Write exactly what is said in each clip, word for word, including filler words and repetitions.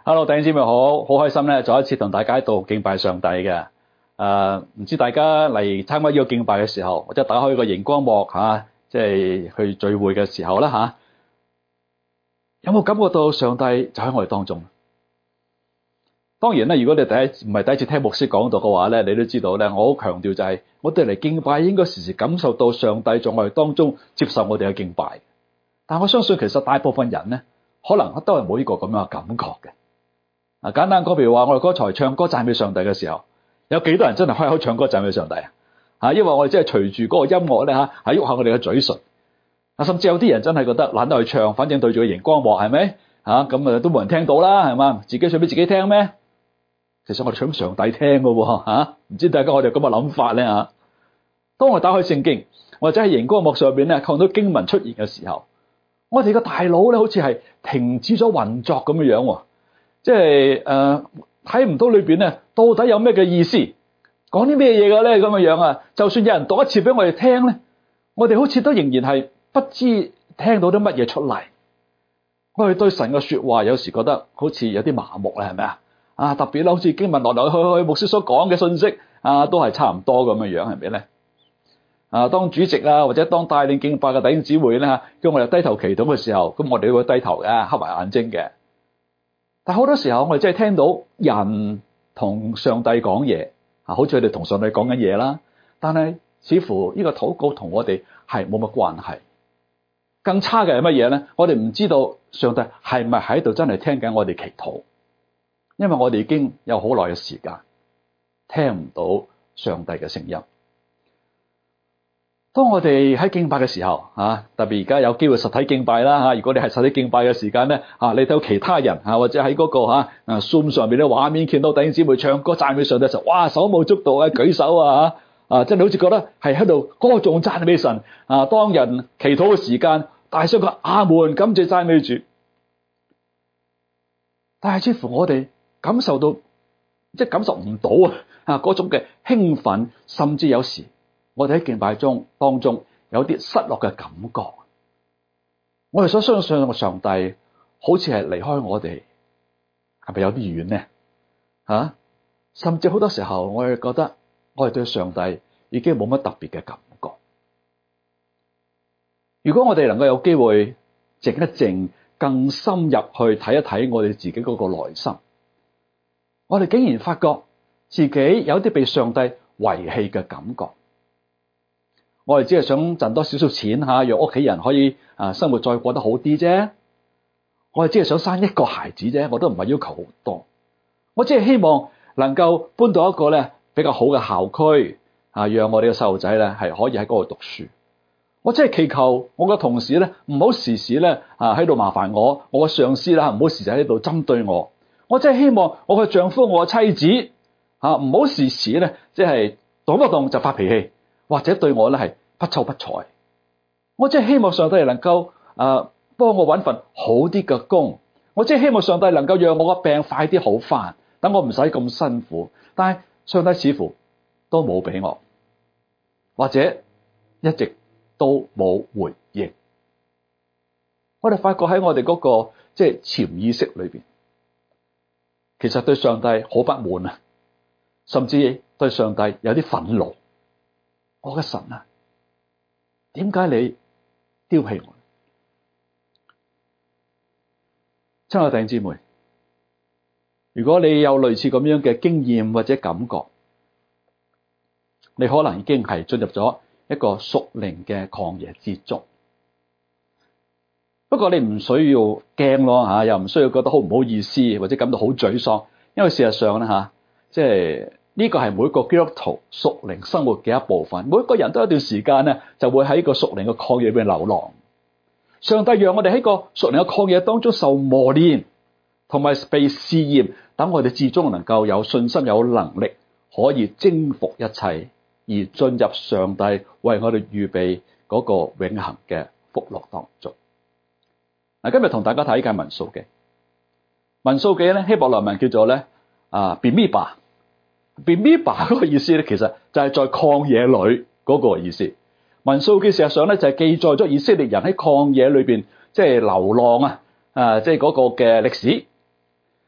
Hello，弟兄姊妹好，好開心咧，再一次同大家喺度敬拜上帝嘅。誒，唔知大家嚟參加呢個敬拜嘅時候，或者打開個熒光幕嚇，即係去聚會嘅時候啦嚇，有冇感覺到上帝就喺我哋當中？當然啦，如果你第一唔係第一次聽牧師講道嘅話咧，你都知道咧，我好強調就係我哋嚟敬拜應該時時感受到上帝在我哋當中接受我哋嘅敬拜。但我相信其實大部分人咧，可能都係冇呢個咁樣嘅感覺嘅。啊，簡單講，譬如話我哋剛才唱歌讚美上帝嘅時候，有幾多人真係開口唱歌讚美上帝啊？嚇，因為我哋即係隨住嗰個音樂咧嚇，係喐下我哋嘅嘴唇。啊，甚至有啲人真係覺得懶得去唱，反正對住個熒光幕係咪？嚇，咁啊都冇人聽到啦，係嘛？自己唱俾自己聽咩？其實我哋唱俾上帝聽嘅喎嚇，唔知大家我哋有咁嘅諗法咧嚇？當我打開聖經，或者喺熒光幕上邊咧看到經文出現嘅時候，我哋個大腦咧好似係停止咗運作咁樣樣喎。即係誒睇唔到裏邊咧，到底有咩嘅意思，講啲咩嘢嘅咧咁嘅樣啊？就算有人讀一次俾我哋聽咧，我哋好似都仍然係不知聽到啲乜嘢出嚟。我哋對神嘅説話有時覺得好似有啲麻木啦，係咪啊？啊，特別啦，好似經文來來去去牧師所講嘅信息啊，都係差唔多咁嘅樣，係咪咧？啊，當主席啊或者當帶領敬拜嘅弟兄姊妹咧嚇，叫我哋低頭祈禱嘅時候，咁我哋都會低頭嘅，黑埋眼睛嘅。但好多時候我哋真係聽到人同上帝講嘢，啊，好似佢哋同上帝講緊嘢啦。但係似乎呢個禱告同我哋係冇乜關係。更差嘅係乜嘢咧？我哋唔知道上帝係咪喺度真係聽緊我哋祈禱，因為我哋已經有好耐嘅時間聽唔到上帝嘅聲音。當我哋喺敬拜嘅時候，啊，特別而家有機會實體敬拜啦，嚇！如果你係實體敬拜嘅時間咧，啊，你睇到其他人啊，或者喺嗰個嚇啊 Zoom 上面咧畫面見到弟兄姊妹唱歌讚美上帝嘅時候，哇，手舞足蹈啊，舉手啊，啊，真係好似覺得係喺度歌頌讚美神啊！當人祈禱嘅時間，大聲個阿門，感謝讚美主。但係似乎我哋感受到，即係感受唔到啊！啊，嗰種嘅興奮，甚至有時。我哋喺敬拜中當中有啲失落嘅感覺，我哋所相信嘅上帝好似係離開我哋，係咪有啲遠呢？吓、啊，甚至好多時候我哋覺得我哋對上帝已經冇乜特別嘅感覺。如果我哋能夠有機會靜一靜，更深入去睇一睇我哋自己嗰個內心，我哋竟然發覺自己有啲被上帝遺棄嘅感覺。我哋只係想賺多少少錢吓，讓屋企人可以啊生活再過得好啲啫。我哋只係想生一個孩子啫，我都唔係要求好多。我只係希望能夠搬到一個咧比較好嘅校區啊，讓我哋嘅細路仔咧係可以喺嗰度讀書。我只係祈求我嘅同事咧唔好時時咧啊喺度麻煩我，我嘅上司啦唔好時時喺度針對我。我只係希望我嘅丈夫、我嘅妻子啊唔好時時咧即係動不動就發脾氣。或者對我咧係不瞅不睬，我只係希望上帝能夠誒幫我搵份好啲嘅工，我只係希望上帝能夠讓我個病快啲好返，等我唔使咁辛苦。但係上帝似乎都冇俾我，或者一直都冇回應。我哋發覺喺我哋嗰個即係潛意識裏邊，其實對上帝好不滿啊，甚至對上帝有啲憤怒。我嘅神啊，點解你丟棄我？親愛弟兄姊妹，如果你有類似咁樣嘅經驗或者感覺，你可能已經係進入咗一個屬靈嘅曠野之中。不過你唔需要驚咯吓，又唔需要覺得好唔好意思或者感到好沮喪，因為事實上咧吓，即係。呢個係每個基督徒屬靈生活嘅一部分，每個人都有一段時間咧，就會喺個屬靈嘅曠野裏邊流浪。上帝讓我哋喺個屬靈嘅曠野當中受磨練，同埋被試驗，等我哋至終能夠有信心、有能力，可以征服一切，而進入上帝為我哋預備嗰個永恆嘅福樂當中。嗱，今日同大家睇嘅民數記，民數記咧希伯來文叫做咧啊 Bimidbar。Bimidbar 嗰個意思咧，其實就係在曠野裏嗰個意思。民數記事實上咧就係記載咗以色列人喺曠野裏邊即係流浪啊，啊即係嗰個嘅歷史。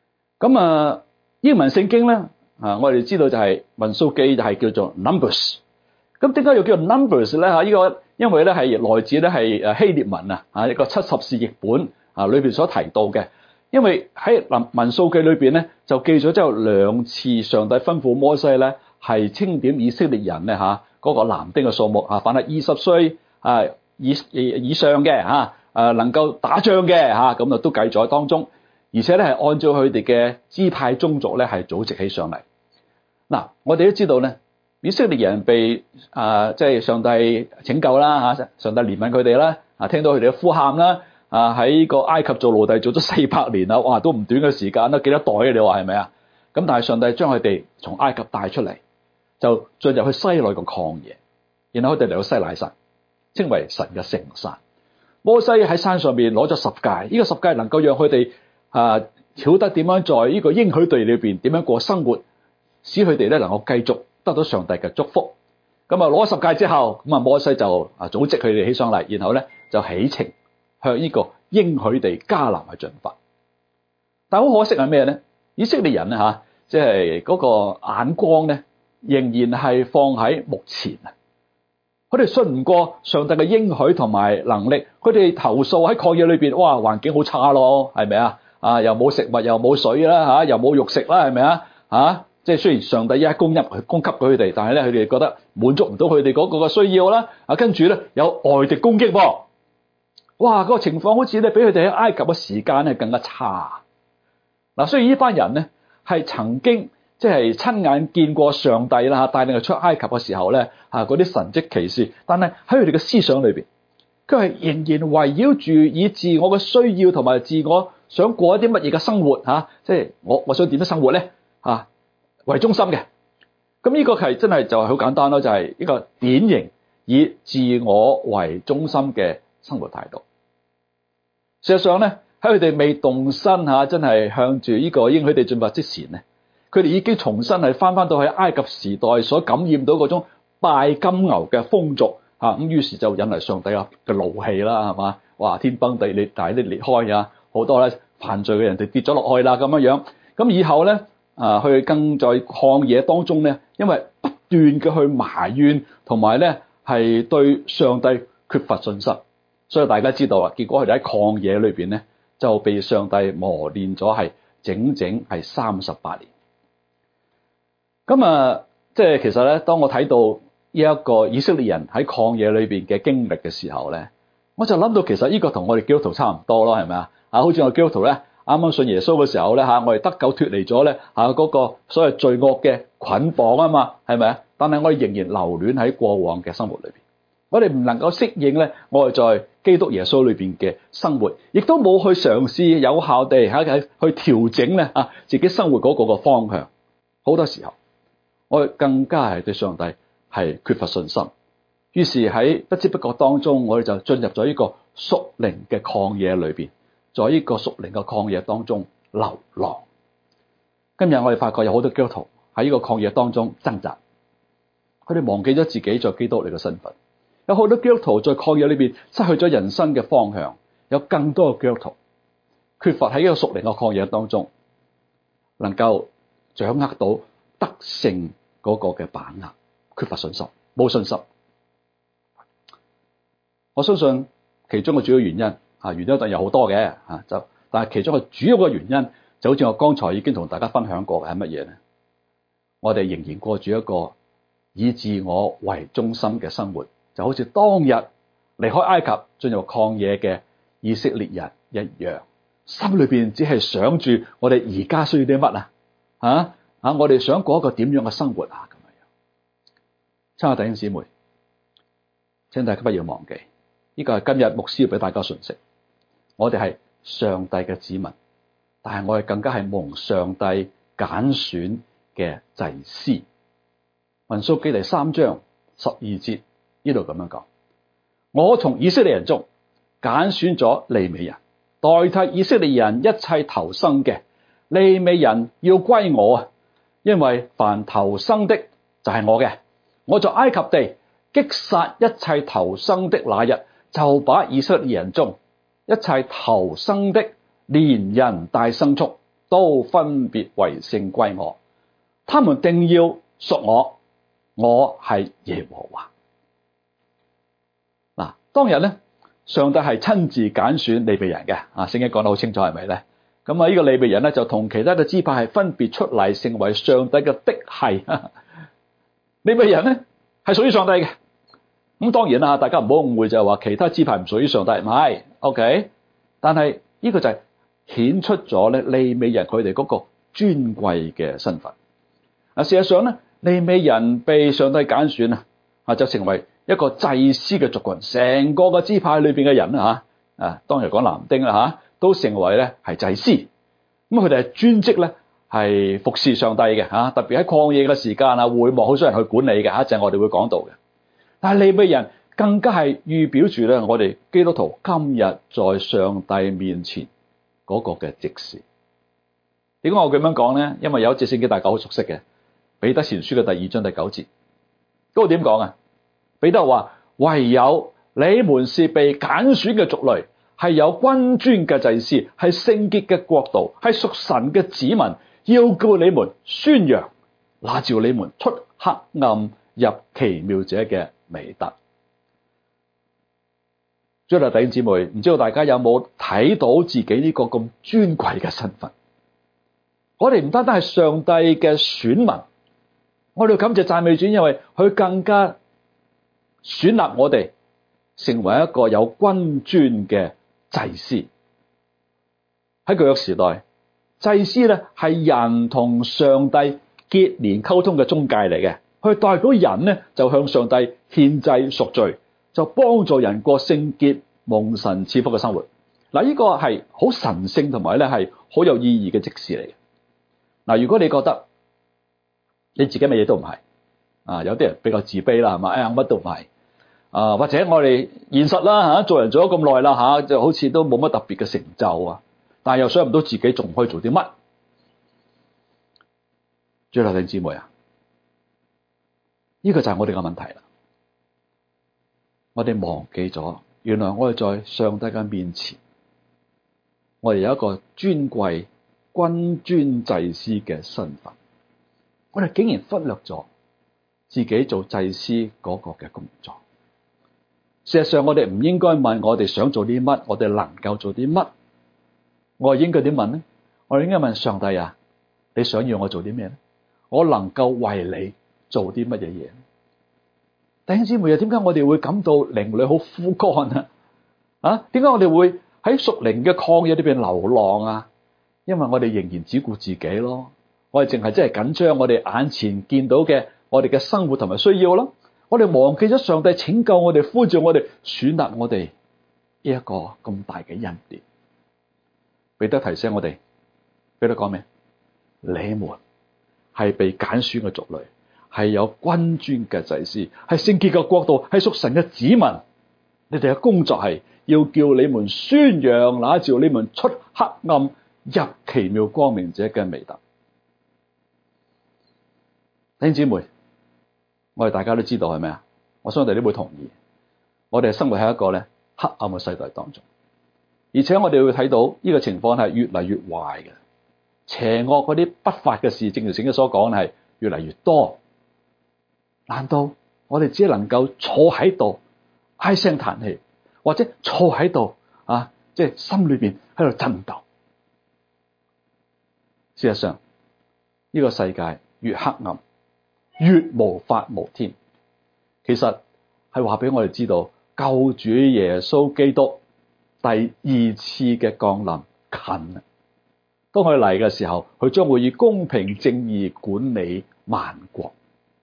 咁啊，英文聖經咧啊，我哋知道就係民數記就係叫做 Numbers。咁點解又叫做 Numbers 咧？嚇，呢個因為咧係來自咧係誒希臘文啊，啊一個七十士譯本啊裏邊所提到嘅。因為喺民民數記裏邊咧就記咗之後兩次，上帝吩咐摩西咧係清點以色列人咧嚇嗰個男丁嘅數目啊，凡係二十歲啊以以上嘅嚇誒能夠打仗嘅嚇咁啊都計咗喺當中，而且咧係按照佢哋嘅支派宗族咧係組織起上嚟。嗱，我哋都知道咧，以色列人被啊即係上帝拯救啦嚇，上帝憐憫佢哋啦，啊聽到佢哋嘅呼喊啦。啊！喺個埃及做奴隸做咗四百年啦，哇！都唔短嘅時間啦，幾多代啊？你話係咪啊？咁但係上帝將佢哋從埃及帶出嚟，就進入去西奈個曠野，然後佢哋嚟到西奈山，稱為神嘅聖山。摩西喺山上面攞咗十誡，呢個十誡能夠讓佢哋啊曉得點樣在呢個應許地裏邊點樣過生活，使佢哋咧能夠繼續得到上帝嘅祝福。咁啊攞十誡之後，咁啊摩西就啊組織佢哋起上嚟，然後咧就起程。向呢個應許地迦南去進發，但係好可惜係咩咧？以色列人咧嚇，即係嗰個眼光咧，仍然係放喺目前啊！佢哋信唔過上帝嘅應許同埋能力，佢哋投訴喺曠野裏邊，哇，環境好差咯，係咪啊？啊，又冇食物，又冇水啦嚇，又冇肉食啦，係咪啊？嚇，即係雖然上帝一供入供給佢哋，但係咧佢哋覺得滿足唔到佢哋嗰個嘅需要啦。啊，跟住咧有外敵攻擊噃。哇！嗰個情況好似咧，比佢哋喺埃及嘅時間係更加差。嗱，雖然呢班人咧係曾經即係親眼見過上帝啦嚇，帶領佢出埃及嘅時候咧嚇嗰啲神蹟奇事，但係喺佢哋嘅思想裏邊，佢係仍然圍繞住以自我嘅需要同埋自我想過一啲乜嘢嘅生活嚇，即係我我想點樣生活咧嚇為中心嘅。咁呢個係真係就係好簡單咯，就係一個典型以自我為中心嘅生活態度。事實上咧，喺佢哋未動身嚇，真係向住呢個應許地進發之前咧，佢哋已經重新係翻翻到喺埃及時代所感染到嗰種拜金牛嘅風俗嚇，咁於是就引嚟上帝嘅怒氣啦，係嘛？哇！天崩地裂，大地裂開啊，好多咧犯罪嘅人哋跌咗落去啦，咁樣樣。咁以後咧啊，佢更在曠野當中咧，因為不斷嘅去埋怨同埋咧係對上帝缺乏信心。所以大家知道啊，結果佢哋喺曠野裏邊咧，就被上帝磨練咗係整整係三十八年。咁啊，即係其實咧，當我睇到呢一個以色列人喺曠野裏邊嘅經歷嘅時候咧，我就諗到其實呢個同我哋基督徒差唔多咯，係咪啊？啊，好似我哋基督徒咧，啱啱信耶穌嘅時候咧嚇，我哋得救脫離咗咧嚇嗰個所謂罪惡嘅捆綁啊嘛，係咪啊？但係我哋仍然留戀喺過往嘅生活裏邊。我哋唔能夠適應咧，我哋在基督耶穌裏邊嘅生活，亦都冇去嘗試有效地喺去調整咧啊自己生活嗰個個方向。好多時候，我哋更加係對上帝係缺乏信心，於是喺不知不覺當中，我哋就進入咗呢個屬靈嘅曠野裏邊，在呢個屬靈嘅曠野當中流浪。今日我哋發覺有好多基督徒喺呢個曠野當中掙扎，佢哋忘記咗自己在基督裏嘅身份。有好多基督徒在曠野裏邊失去咗人生嘅方向，有更多嘅基督徒缺乏喺呢個屬靈嘅曠野當中，能夠掌握到得勝嗰個嘅把握，缺乏信心，冇信心。我相信其中嘅主要原因啊，原因當然有好多嘅啊，就但係其中嘅主要嘅原因，就好似我剛才已經同大家分享過嘅係乜嘢咧？我哋仍然過住一個以自我為中心嘅生活。就好似當日離開埃及進入曠野嘅以色列人一樣，心裏邊只係想住我哋而家需要啲乜啊？啊啊！我哋想過一個點樣嘅生活啊？咁樣，親愛弟兄姊妹，請大家不要忘記，呢個係今日牧師要俾大家信息。我哋係上帝嘅子民，但係我哋更加係蒙上帝揀選嘅祭司。民數記第三章十二節。呢度咁樣講，我從以色列人中揀選咗利未人，代替以色列人一切頭生嘅。利未人要歸我啊，因為凡頭生的就係我嘅。我在埃及地擊殺一切頭生的那日，就把以色列人中一切頭生的連人帶牲畜都分別為聖歸我，他們定要屬我，我係耶和華。嗱，當日咧，上帝係親自揀選利未人嘅，啊，聖經講得好清楚，係咪咧？咁啊，呢個利未人咧就同其他嘅支派係分別出嚟，成為上帝嘅嫡系。利未人咧係屬於上帝嘅。咁當然啦，大家唔好誤會就係話其他支派唔屬於上帝，唔係 ，OK？但係呢個就係顯出咗咧利未人佢哋嗰個尊貴嘅身份。啊，事實上咧，利未人被上帝揀選啊，啊就成為一個祭司嘅族群，成個嘅支派裏邊嘅人啊，啊當然講男丁啦吓，都成為咧係祭司。咁佢哋係專職咧係服侍上帝嘅吓，特別喺曠野嘅時間啊，會幕好少人去管理嘅，一陣我哋會講到嘅。但係利未人更加係預表住咧，我哋基督徒今日在上帝面前嗰個嘅職事。點解我咁樣講咧？因為有一節聖經大家好熟悉嘅，彼得前書嘅第二章第九節，嗰個點講啊？彼得話：唯有你們是被揀選嘅族類，係有君尊嘅祭司，係聖潔嘅國度，係屬神嘅子民，要叫你們宣揚那召你們出黑暗入奇妙者嘅美德。最後弟兄姊妹，唔知道大家有冇睇到自己呢個咁尊貴嘅身份？我哋唔單單係上帝嘅選民，我哋要感謝讚美主，因為佢更加選立我哋成為一個有君尊嘅祭司。喺舊約時代，祭司咧係人同上帝結連溝通嘅中介嚟嘅，佢代表人咧就向上帝獻祭贖罪，就幫助人過聖潔蒙神賜福嘅生活。嗱，呢個係好神聖同埋咧係好有意義嘅職事嚟嘅。嗱，如果你覺得你自己乜嘢都唔係啊，有啲人比較自卑啦，係嘛？哎呀，乜都唔係啊，或者我哋現實啦嚇，做人做咗咁耐啦嚇，就好似都冇乜特別嘅成就啊，但係又想唔到自己仲可以做啲乜？最後弟兄姊妹啊，呢個就係我哋嘅問題啦。我哋忘記咗，原來我哋在上帝嘅面前，我哋有一個尊貴君尊祭司嘅身份，我哋竟然忽略咗自己做祭司嗰個嘅工作。事實上，我哋唔應該問我哋想做啲乜，我哋能夠做啲乜。我哋應該點問呢？我哋應該問上帝啊，你想要我做啲咩咧？我能夠為你做啲乜嘢嘢？弟兄姊妹啊，點解我哋會感到靈裏好枯乾啊？啊，點解我哋會喺屬靈嘅曠野裏邊流浪啊？因為我哋仍然只顧自己咯，我哋淨係真係緊張我哋眼前見到嘅我哋嘅生活同埋需要咯，我哋忘記咗上帝拯救我哋、呼召我哋、選擇我哋呢一個咁大嘅恩典。彼得提醒我哋，彼得講咩？你們係被揀選嘅族類，係有君尊嘅祭司，係聖潔嘅國度，係屬神嘅子民。你哋嘅工作係要叫你們宣揚那召你們出黑暗入奇妙光明者嘅美德。弟兄姊妹，我哋大家都知道係咪啊？我相信你都會同意，我哋係生活喺一個咧黑暗嘅世代當中，而且我哋會睇到呢個情況係越嚟越壞嘅，邪惡嗰啲不法嘅事，正如聖經所講係越嚟越多。難道我哋只能夠坐喺度唉聲嘆氣，或者坐喺度啊，即係心裏邊喺度震抖？事實上，呢個世界越黑暗，越無法無天。其實係話俾我哋知道，救主耶穌基督第二次嘅降臨近啦。當佢嚟嘅時候，佢將會以公平正義管理萬國。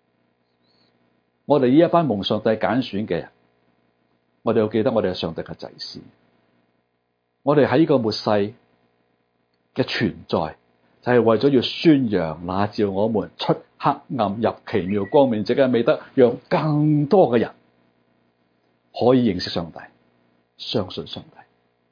我哋呢一班蒙上帝揀選嘅人，我哋要記得我哋係上帝嘅祭司。我哋喺呢個末世嘅存在，就係為咗要宣揚那召我們出黑暗入奇妙光明者嘅美德，讓更多嘅人可以認識上帝，相信上帝。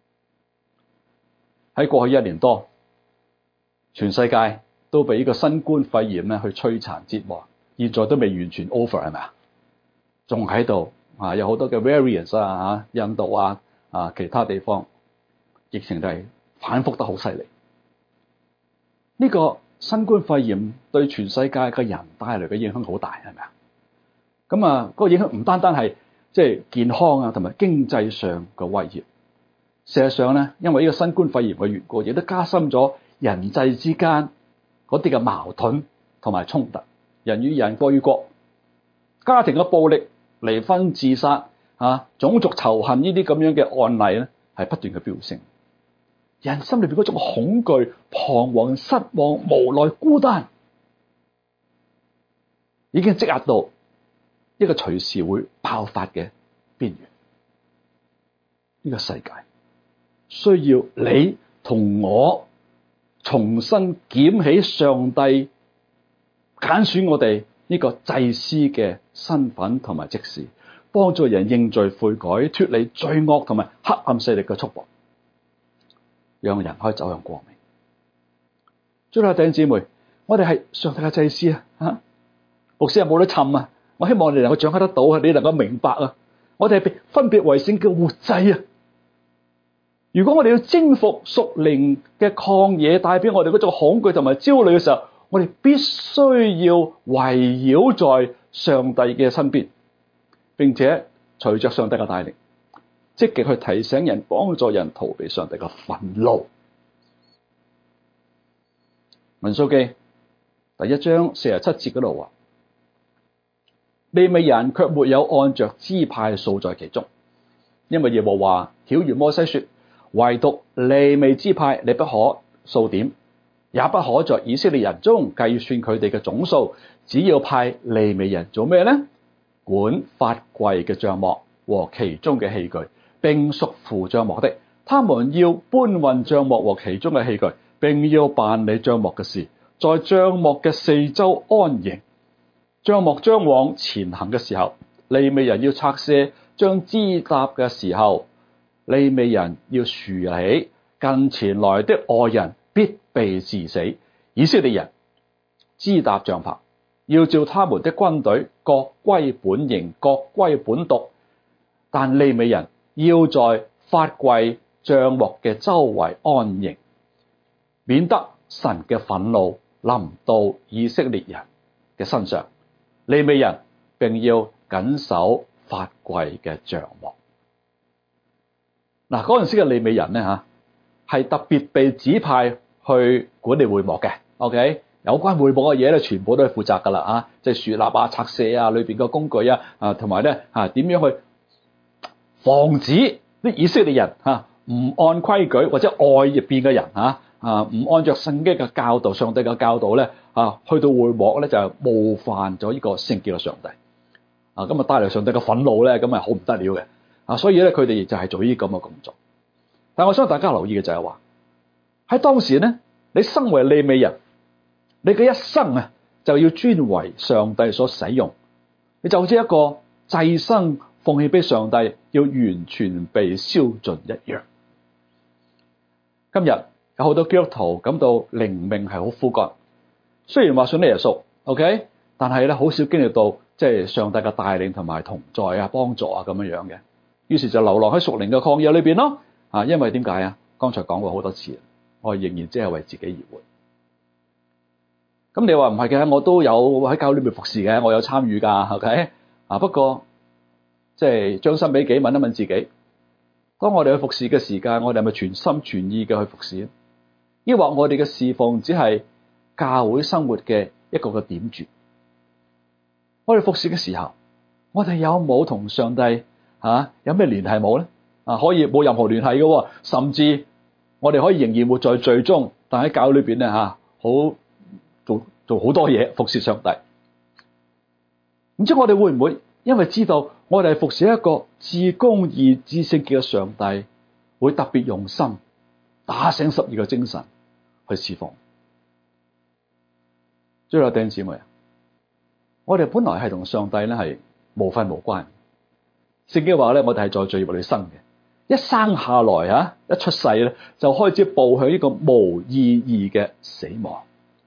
喺過去一年多，全世界都被呢個新冠肺炎咧去摧殘折磨，現在都未完全 over 係咪啊？仲喺度啊，有好多嘅 variants 啊，印度啊啊其他地方疫情都係反覆得好犀利。 呢個新冠肺炎對全世界嘅人帶來嘅影響好大，係咪啊？咁啊，嗰個影響唔單單係即係健康啊，同埋經濟上嘅威脅。事實上咧，因為呢個新冠肺炎嘅緣故，亦都加深咗人際之間嗰啲嘅矛盾同埋衝突，人與人、國與國、家庭嘅暴力、離婚、自殺啊、種族仇恨呢啲咁樣嘅案例咧，係不斷嘅飆升。人心裏邊嗰種恐懼、彷徨、失望、無奈、孤單，已經積壓到一個隨時會爆發嘅邊緣。呢個世界需要你同我重新撿起上帝揀選我哋呢個祭司嘅身份同埋職事，幫助人認罪悔改，脫離罪惡同埋黑暗勢力嘅束縛，讓人可以走向光明。最後弟兄姊妹，我哋係上帝嘅祭司啊！吓，牧師係冇得氹啊！我希望你能夠掌握得到啊，你能夠明白啊！我哋係被分別為聖嘅活祭啊！如果我哋要征服屬靈嘅曠野，帶俾我哋嗰種恐懼同埋焦慮嘅時候，我哋必須要圍繞在上帝嘅身邊，並且隨着上帝嘅帶領，積極去提醒人，幫助人逃避上帝嘅憤怒。民數記第一章四十七節嗰度話：利未人卻沒有按着支派數在其中，因為耶和華曉諭摩西說，唯獨利未支派你不可數點，也不可在以色列人中計算佢哋嘅總數，只要派利未人做咩呢？管法櫃嘅帳幕和其中嘅器具，並屬乎帳幕的，他們要搬運帳幕和其中嘅器具，並要辦理帳幕嘅事，在帳幕嘅四周安營。帳幕將往前行嘅時候，利未人要拆卸將支搭嘅時候，利未人要豎起，近前來的外人必被治死。以色列人支搭帳棚，要照他們的軍隊各歸本營，各歸本督，但利未人要在法櫃帳幕嘅周圍安營，免得神嘅憤怒臨到以色列人嘅身上。利未人並要謹守法櫃嘅帳幕。嗱，嗰陣時嘅利未人咧吓，係特別被指派去管理會幕嘅。OK，有關會幕嘅嘢咧，全部都係負責噶啦啊，即係豎立啊、拆卸啊、裏邊嘅工具啊啊，同埋咧吓點樣去防止啲以色列人吓唔按規矩，或者外入邊嘅人吓啊唔按照聖經嘅教導、上帝嘅教導咧啊，去到會幕咧就冒犯咗呢個聖潔嘅上帝啊，咁啊帶嚟上帝嘅憤怒咧，咁啊好唔得了嘅啊，所以咧佢哋就係做呢啲咁嘅工作。但係我想大家留意嘅就係話，喺當時咧，你身為利未人，你嘅一生啊就要專為上帝所使用，你就好似一個祭牲奉獻俾上帝，要完全被燒盡一樣。今日有好多基督徒感到靈命係好枯乾，雖然話信耶穌 ，OK， 但係咧好少經歷到即係上帝嘅帶領同埋同在啊、幫助啊咁樣樣嘅，於是就流浪喺屬靈嘅曠野裏邊咯。啊，因為點解啊？剛才講過好多次，我仍然只係為自己而活。咁你話唔係嘅，我都有喺教會裏面服侍嘅，我有參與噶 ，OK？ 啊，不過即係將心比己，問一問自己，當我哋去服侍嘅時間，我哋係咪全心全意嘅去服侍？抑或我哋嘅侍奉只係教會生活嘅一個個點綴？我哋服侍嘅時候，我哋有冇同上帝吓、啊、有咩聯繫冇咧？啊，可以冇任何聯繫嘅，甚至我哋可以仍然活在罪中，但喺教會裏邊咧吓，好做做好多嘢服侍上帝。唔知我哋會唔會因為知道我哋係服侍一個至公義、至聖潔嘅上帝，會特別用心打醒十二個精神去侍奉？最後弟兄姊妹啊，我哋本來係同上帝咧係無分無關。聖經話咧，我哋係在罪孽裏生嘅。一生下來啊，一出世咧就開始步向呢個無意義嘅死亡。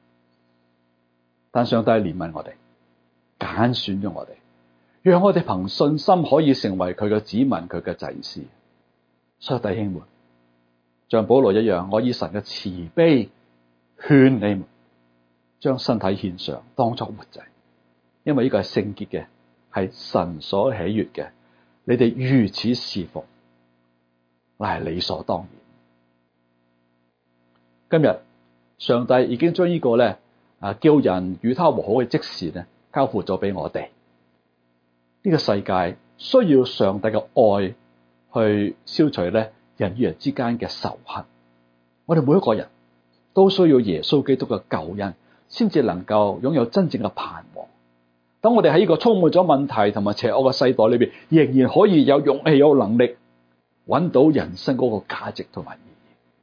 但上帝憐憫我哋，揀選咗我哋，讓我哋憑信心可以成為佢嘅子民，佢嘅祭司。所以弟兄們，像保羅一樣，我以神嘅慈悲勸你們將身體獻上，當作活祭，因為呢個係聖潔嘅，係神所喜悅嘅。你哋如此侍奉，乃係理所當然。今日上帝已經將呢個咧啊叫人與他和好嘅職事咧交付咗俾我哋。呢個世界需要上帝嘅愛去消除咧人與人之間嘅仇恨。我哋每一個人都需要耶穌基督嘅救恩，先至能夠擁有真正嘅盼望。當我哋喺呢個充滿咗問題同埋邪惡嘅世代裏邊，仍然可以有勇氣、有能力揾到人生嗰個價值同埋意義。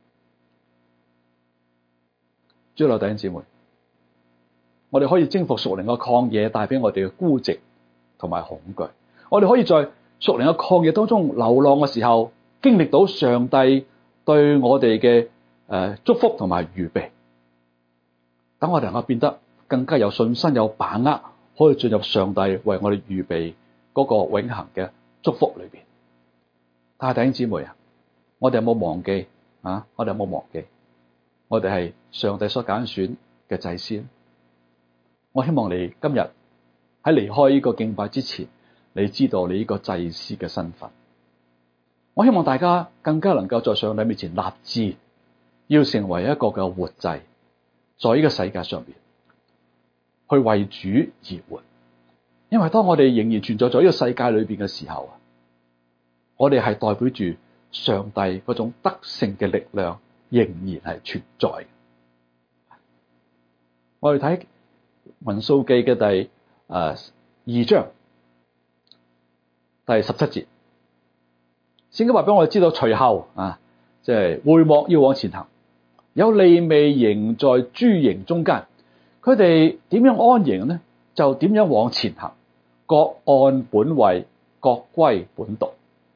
主內弟兄姊妹，我哋可以征服屬靈嘅曠野帶俾我哋嘅孤寂同埋恐懼。我哋可以在屬靈嘅曠野當中流浪嘅時候，經歷到上帝對我哋嘅誒祝福同埋預備，等我哋能夠變得更加有信心、有把握，可以進入上帝為我哋預備嗰個永恆嘅祝福裏邊。但係弟兄姊妹啊，我哋有冇忘記啊？我哋有冇忘記？我哋係上帝所揀選嘅祭司。我希望你今日喺離開呢個敬拜之前，你知道你呢個祭司嘅身份。我希望大家更加能夠在上帝面前立志，要成為一個嘅活祭，在呢個世界上邊去為主而活。因為當我哋仍然存在在呢個世界裏邊嘅時候啊，我哋係代表住上帝嗰種得勝嘅力量仍然係存在嘅。我哋睇民數記嘅第誒、呃、二章第十七節，聖經話俾我哋知道，隨後啊，即係會幕要往前行，有利未營在諸營中間，佢哋點樣安營呢？就點樣往前行，各按本位，各歸本族。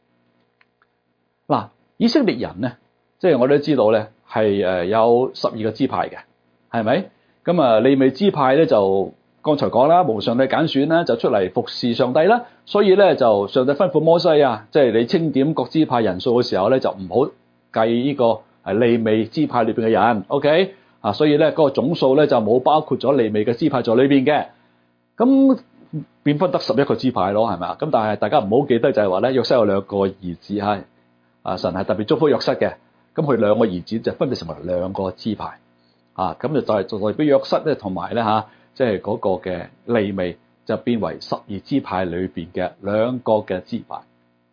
嗱，以色列人呢，即係我哋都知道咧，係誒有十二個支派嘅，係咪？咁啊，利未支派咧就剛才講啦，蒙上帝揀選啦，就出嚟服侍上帝啦。所以咧就上帝吩咐摩西啊，即係你清點各支派人數嘅時候咧，就唔好計呢個係利未支派裏邊嘅人。OK 啊，所以咧嗰個總數咧就冇包括咗利未嘅支派在裏邊嘅。咁變翻得十一個支派咯，係咪啊？咁但係大家唔好記得就係話咧，約瑟有兩個兒子嚇，啊神係特別祝福約瑟嘅。咁佢兩個兒子就分別成為兩個支派。啊，咁就就係代表約瑟咧，同埋咧嚇，即係嗰個嘅利未就變為十二支派裏邊嘅兩個嘅支派。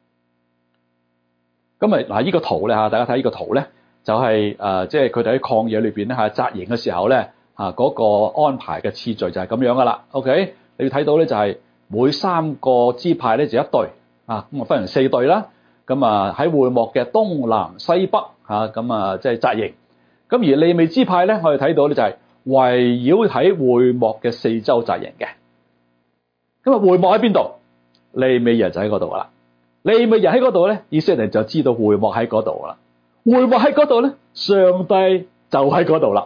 咁啊嗱，呢個圖咧嚇，大家睇呢個圖咧，就係誒，即係佢哋喺曠野裏邊咧嚇紮營嘅時候咧嚇嗰個安排嘅次序就係咁樣噶啦。OK，你要睇到咧就係每三個支派咧就一隊啊，咁啊分成四隊啦。咁啊喺會幕嘅東南西北嚇，咁啊即係紮營。咁而利未支派咧，我哋睇到咧就係圍繞喺會幕嘅四周紮營嘅。咁啊，會幕喺邊度？利未人就喺嗰度啦。利未人喺嗰度咧，以色列人就知道會幕喺嗰度啦。會幕喺嗰度咧，上帝就喺嗰度啦。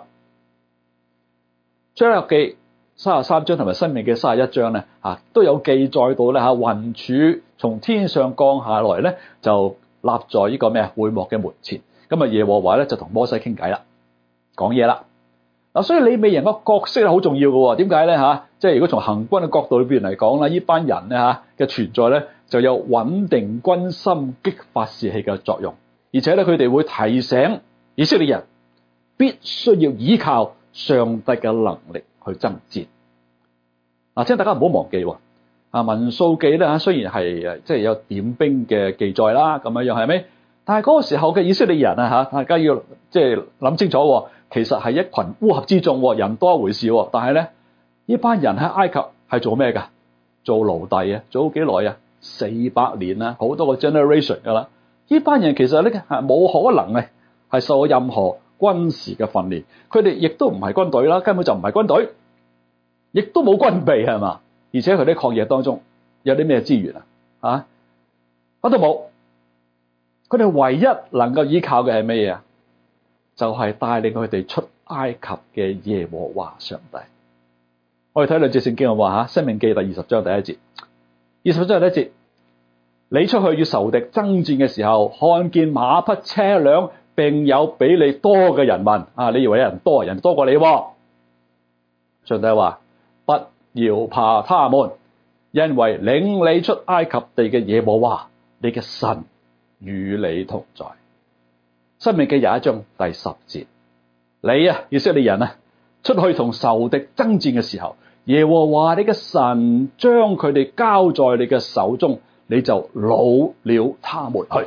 出埃及記三十三章同埋申命記三十一章咧，嚇都有記載到咧嚇，雲柱從天上降下來咧，就立在呢個咩啊會幕嘅門前。咁啊，耶和華咧就同摩西傾偈啦。講嘢啦，嗱，所以利未人個角色係好重要嘅。點解咧吓？即係如果從行軍嘅角度裏邊嚟講啦，呢班人咧吓嘅存在咧，就有穩定軍心、激發士氣嘅作用。而且咧，佢哋會提醒以色列人必須要依靠上帝嘅能力去爭戰。嗱，請大家唔好忘記喎。啊，民數記咧吓，雖然係誒即係有點兵嘅記載啦，咁樣樣係咪？但係嗰個時候嘅以色列人啊吓，大家要即係諗清楚。其實係一群烏合之眾，人多一回事。但係咧，呢班人喺埃及係做咩噶？做奴隸啊！做咗幾耐啊？四百年啦，好多個 generation 噶啦。呢班人其實咧係冇可能咧係受過任何軍事嘅訓練，佢哋亦都唔係軍隊啦，根本就唔係軍隊，亦都冇軍備係嘛。而且佢哋喺曠野當中有啲咩資源啊？啊，乜都冇。佢哋唯一能夠依靠嘅係咩嘢啊？就係帶領佢哋出埃及嘅耶和華上帝。我哋睇兩節聖經嘅話吓，申命記第二十章第一節，二十章第一節，你出去與仇敵爭戰嘅時候，看見馬匹車輛並有比你多嘅人民啊！你以為有人多，人多過你喎？上帝話：不要怕他們，因為領你出埃及地嘅耶和華你嘅神與你同在。申命記廿一章第十節，你啊，以色列人啊，出去同仇敵爭戰嘅時候，耶和華你嘅神將佢哋交在你嘅手中，你就擄了他們去。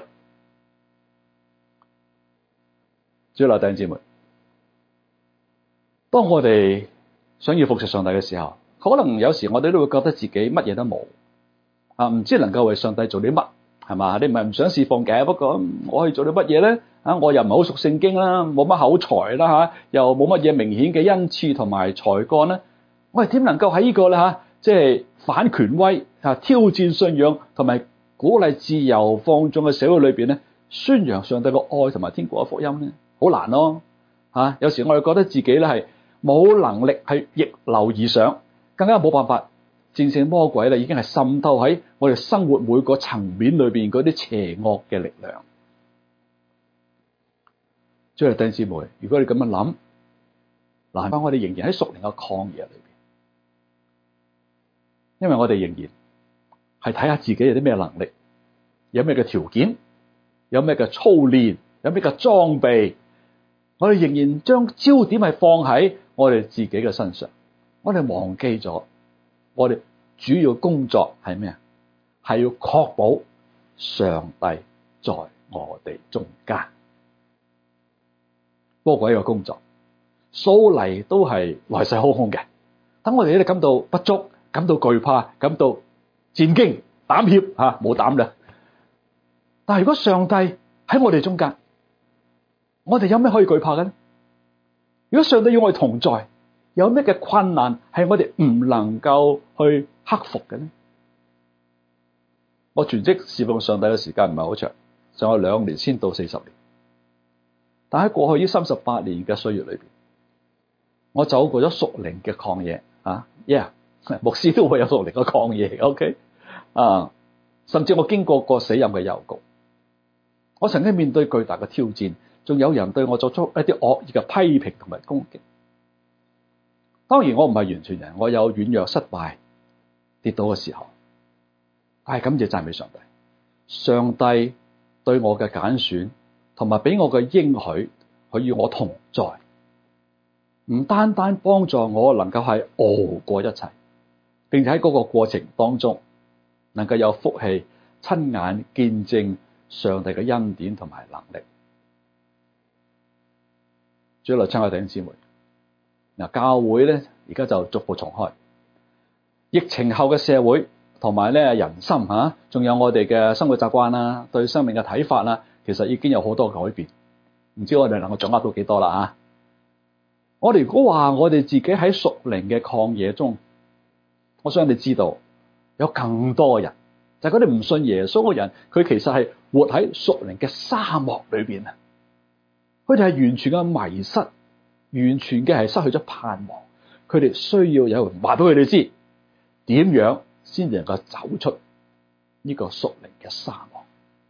主內弟兄姊妹，當我哋想要服侍上帝嘅時候，可能有時我哋都會覺得自己乜嘢都冇啊，唔知能夠為上帝做啲乜，係嘛？你唔係唔想侍奉嘅，不過我可以做啲乜嘢咧？啊，我又唔係好熟聖經啦，冇乜口才啦吓，又冇乜嘢明顯嘅恩賜同埋才幹咧，我哋點能夠喺呢個咧吓，即係反權威啊、挑戰信仰同埋鼓勵自由放縱嘅社會裏邊咧，宣揚上帝嘅愛同埋天國嘅福音咧？好難咯吓！有時我哋覺得自己咧係冇能力去逆流而上，更加冇辦法戰勝魔鬼咧，已經係滲透喺我哋生活每個層面裏邊嗰啲邪惡嘅力量。所以弟兄姊妹，如果你咁樣諗，難怪我哋仍然喺屬靈嘅曠野裏邊，因為我哋仍然係睇下自己有啲咩能力，有咩嘅條件，有咩嘅操練，有咩嘅裝備。我哋仍然將焦點係放喺我哋自己嘅身上，我哋忘記咗我哋主要工作係咩啊？係要確保上帝在我哋中間。魔鬼嘅工作素嚟都係來勢洶洶嘅，等我哋咧感到不足，感到懼怕，感到戰驚、膽怯吓，冇膽啦。但係如果上帝喺我哋中間，我哋有咩可以懼怕嘅咧？如果上帝與我哋同在，有咩嘅困難係我哋唔能夠去克服嘅咧？我全職侍奉上帝嘅時間唔係好長，仲有兩年先到四十年。但喺過去呢三十八年嘅歲月裏邊，我走過咗屬靈嘅曠野啊 ，yeah， 牧師都會有屬靈嘅曠野 ，OK， 啊，甚至我經過過死蔭嘅幽谷，我曾經面對巨大嘅挑戰。仲有人對我作出一啲惡意嘅批評同埋攻擊。當然我唔係完全人，我有軟弱、失敗、跌倒嘅時候。但係感謝讚美上帝，上帝對我嘅揀選同埋俾我嘅應許，佢與我同在，唔單單幫助我能夠係熬過一切，並且喺嗰個過程當中能夠有福氣親眼見證上帝嘅恩典同埋能力。主內親愛弟兄姊妹，嗱，教會咧而家就逐步重開。疫情後嘅社會同埋咧人心吓，仲有我哋嘅生活習慣啦，對生命嘅睇法啦，其實已經有好多改變。唔知我哋能夠掌握到幾多啦吓？我哋如果話我哋自己喺屬靈嘅曠野中，我想你知道有更多嘅人，就係嗰啲唔信耶穌嘅人，佢其實係活喺屬靈嘅沙漠裏邊啊！佢哋係完全嘅迷失，完全嘅係失去咗盼望。佢哋需要有人話俾佢哋知，點樣先至能夠走出呢個屬靈嘅沙漠。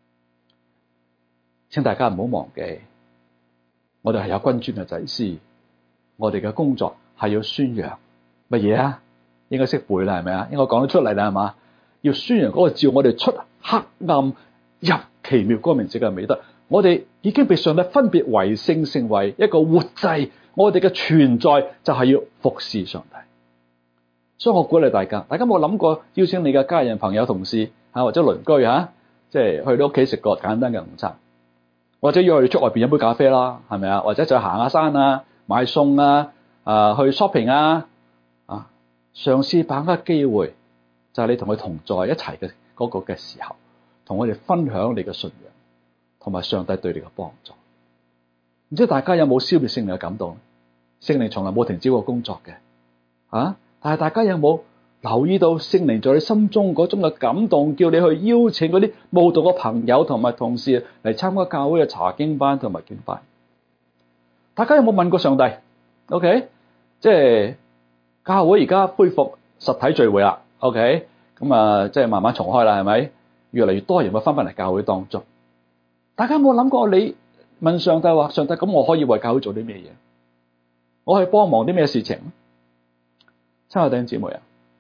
請大家唔好忘記，我哋係有君尊嘅祭司，我哋嘅工作係要宣揚乜嘢啊？應該識背啦，係咪啊？應該講得出嚟啦，係嘛？要宣揚嗰個召我哋出黑暗入奇妙光明者嘅美德。我哋已經被上帝分別為聖，成為一個活祭。我哋嘅存在就係要服侍上帝。所以我鼓勵大家，大家有冇諗過邀請你嘅家人、朋友、同事啊，或者鄰居啊，即係去到屋企食個簡單嘅午餐，或者要去出外邊飲杯咖啡啦，係咪啊？或者就行下山啊，買餸啊，啊去 shopping 啊，啊，嘗試把握機會，就係你同佢同在一齊嘅嗰個嘅時候，同我哋分享你嘅信仰。同埋上帝對你嘅幫助，唔知大家有冇消滅聖靈嘅感動？聖靈從來冇停止過工作嘅，啊！但係大家有冇留意到聖靈在你心中嗰種嘅感動，叫你去邀請嗰啲慕道嘅朋友同埋同事嚟參加教會嘅查經班同埋敬拜？大家有冇問過上帝 ？OK， 即係教會而家恢復實體聚會啦。OK， 咁啊，即係慢慢重開啦，係咪？越嚟越多人會翻返嚟教會當中。大家有冇諗過你問上帝話：上帝，咁我可以為教會做啲咩嘢？我可以幫忙啲咩事情？親愛弟兄姊妹啊，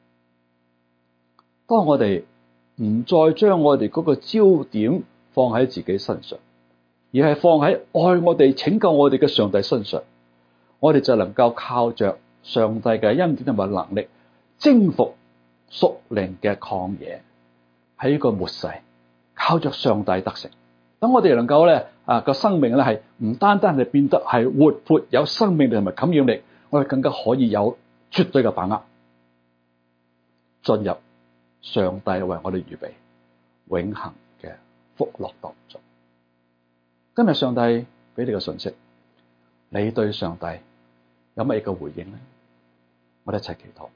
當我哋唔再將我哋嗰個焦點放喺自己身上，而係放喺愛我哋、拯救我哋嘅上帝身上，我哋就能夠靠着上帝嘅恩典同埋能力，征服屬靈嘅曠野，喺呢個末世靠着上帝得勝。等我哋能夠咧啊個生命咧係唔單單係變得係活潑有生命力同埋感染力，我哋更加可以有絕對嘅把握進入上帝為我哋預備永恆嘅福樂當中。今日上帝俾你嘅信息，你對上帝有乜嘢嘅回應呢？我哋一齊祈禱。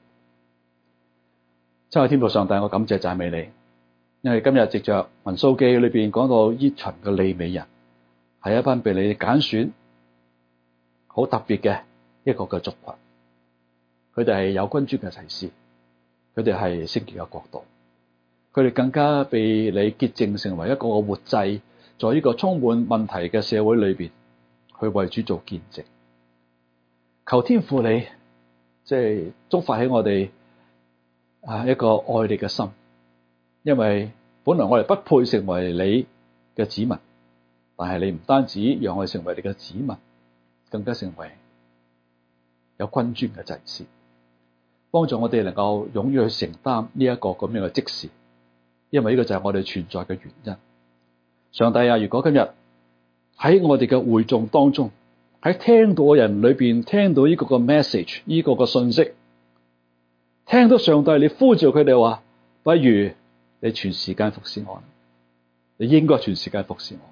親愛天父上帝，我感謝讚美你，因為今日藉着民數記裏邊講到依群嘅利未人係一班被你揀選好特別嘅一個嘅族群，佢哋係有君尊嘅祭司，佢哋係聖潔嘅國度，佢哋更加被你潔淨成為一個活祭，在呢個充滿問題嘅社會裏邊去為主做見證。求天父你即係觸發起我哋啊一個愛你嘅心，因為本來我哋不配成為你嘅子民，但係你唔單止讓我哋成為你嘅子民，更加成為有君尊嘅祭司，幫助我哋能夠勇於去承擔呢一個咁樣嘅職事，因為呢個就係我哋存在嘅原因。上帝啊，如果今日喺我哋嘅會眾當中，喺聽到嘅人裏邊聽到呢個個 message， 呢個個信息，聽到上帝你呼召佢哋話，不如你全時間服侍我，你應該全時間服侍我。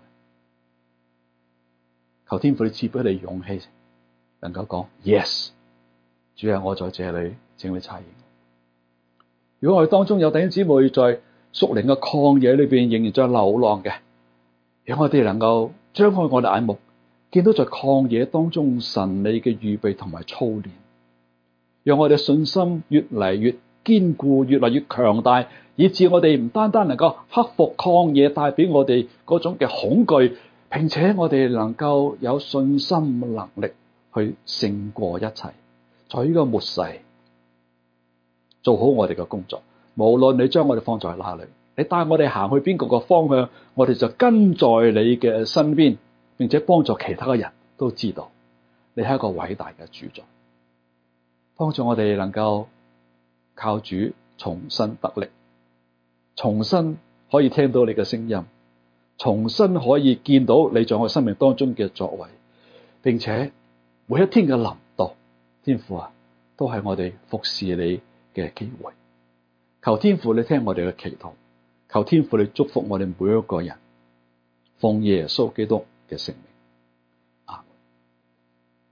求天父你賜俾佢哋勇氣，能夠講 yes， 主啊，我在這裏，請你差遣。如果我哋當中有弟兄姊妹在屬靈嘅曠野裏邊仍然在流浪嘅，讓我哋能夠張開我哋眼目，見到在曠野當中神你嘅預備同埋操練，讓我哋信心越嚟越堅固，越嚟越強大，以致我哋唔單單能夠克服曠野帶俾我哋嗰種嘅恐懼，並且我哋能夠有信心能力去勝過一切，在呢個末世做好我哋嘅工作。無論你將我哋放在哪裏，你帶我哋行去邊個個方向，我哋就跟在你嘅身邊，並且幫助其他嘅人都知道你係一個偉大嘅主宰，幫助我哋能夠靠主重新得力，重新可以聽到你嘅聲音，重新可以見到你在我生命當中嘅作為，並且每一天嘅臨到，天父啊，都係我哋服侍你嘅機會。求天父你聽我哋嘅祈禱，求天父你祝福我哋每一個人，奉耶穌基督嘅聖名。